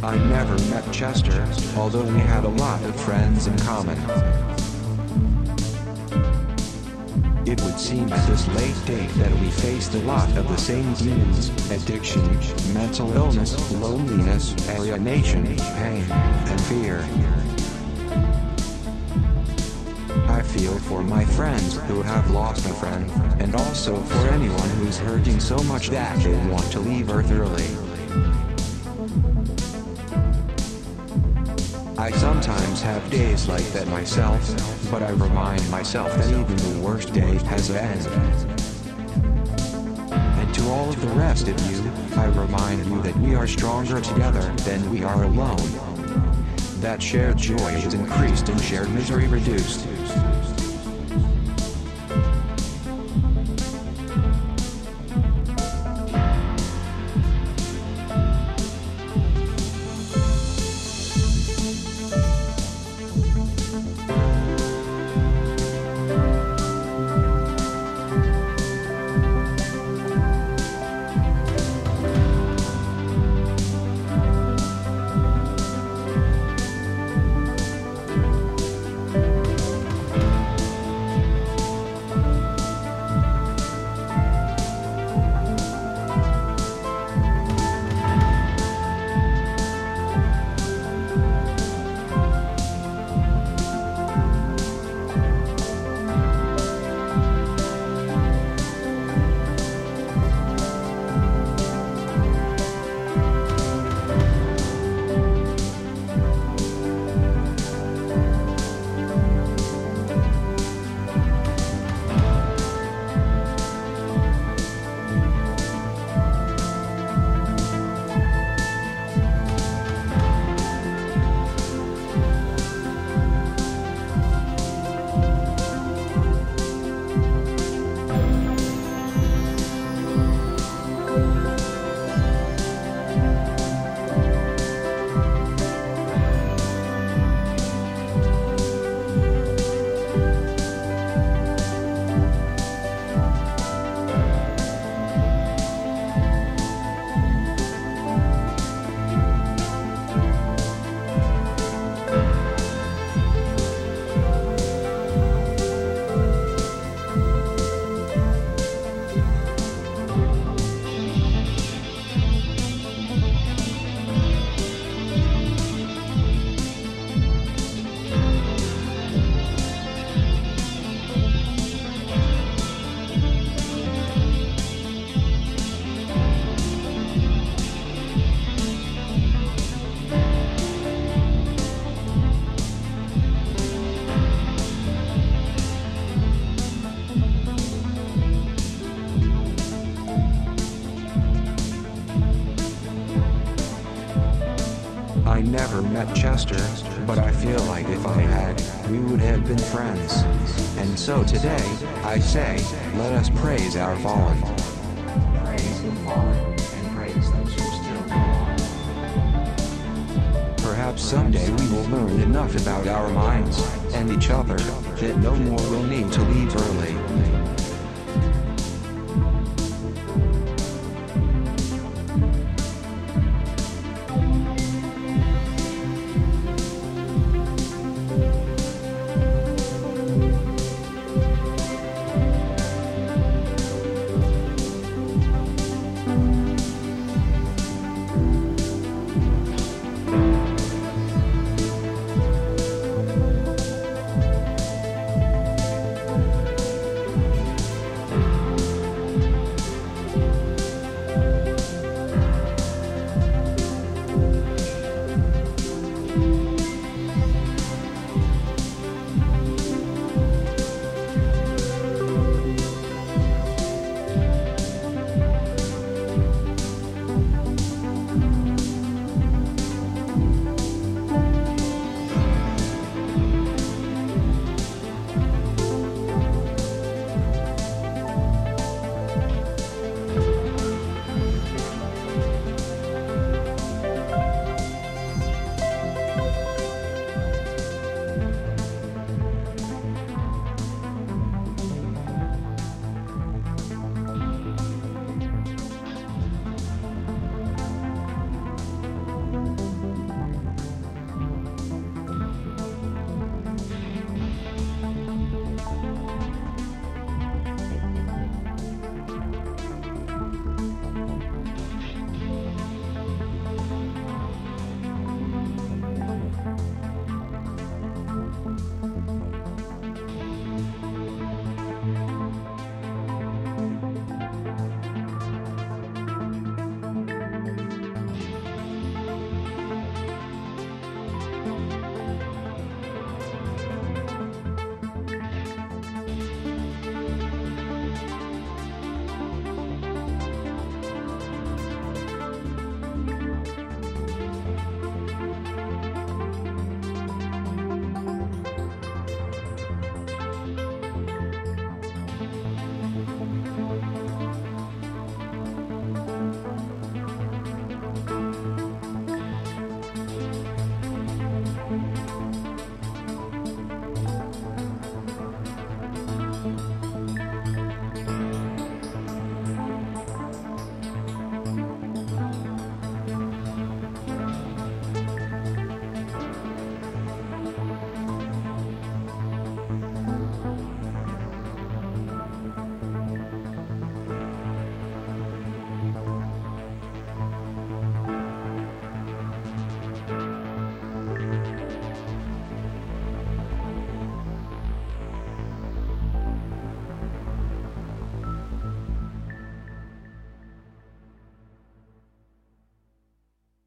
I never met Chester, although we had a lot of friends in common. It would seem at this late date that we faced a lot of the same demons: addiction, mental illness, loneliness, alienation, pain, and fear. I feel for my friends who have lost a friend, and also for anyone who's hurting so much that they want to leave Earth early. I sometimes have days like that myself, but I remind myself that even the worst day has an end. And to all of the rest of you, I remind you that we are stronger together than we are alone. That shared joy is increased and shared misery reduced. I never met Chester, but I feel like if I had, we would have been friends. And so today, I say, let us praise our fallen. Praise the fallen, and praise those who still go on. Perhaps someday we will learn enough about our minds and each other that no more will need to leave early.